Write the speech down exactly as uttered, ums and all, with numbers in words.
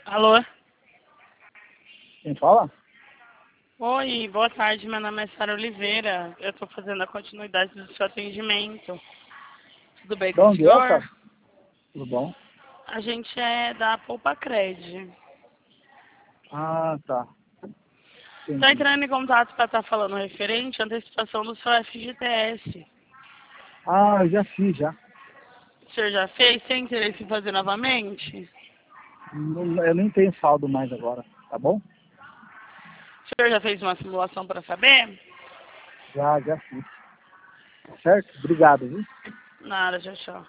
Alô? Quem fala? Oi, boa tarde. Meu nome é Sara Oliveira. Eu estou fazendo a continuidade do seu atendimento. Tudo bem De com o onde é, senhor? cara? Tudo bom? A gente é da Poupa Cred. Ah, tá. Estou Entendi. entrando em contato para estar falando referente à antecipação do seu F G T S. Ah, eu já fiz, já. O senhor já fez? Tem interesse em fazer novamente? Não- Eu nem tenho saldo mais agora, tá bom? O senhor já fez uma simulação para saber? Já, já fiz. Certo? Obrigado, viu? Nada, tchau, tchau.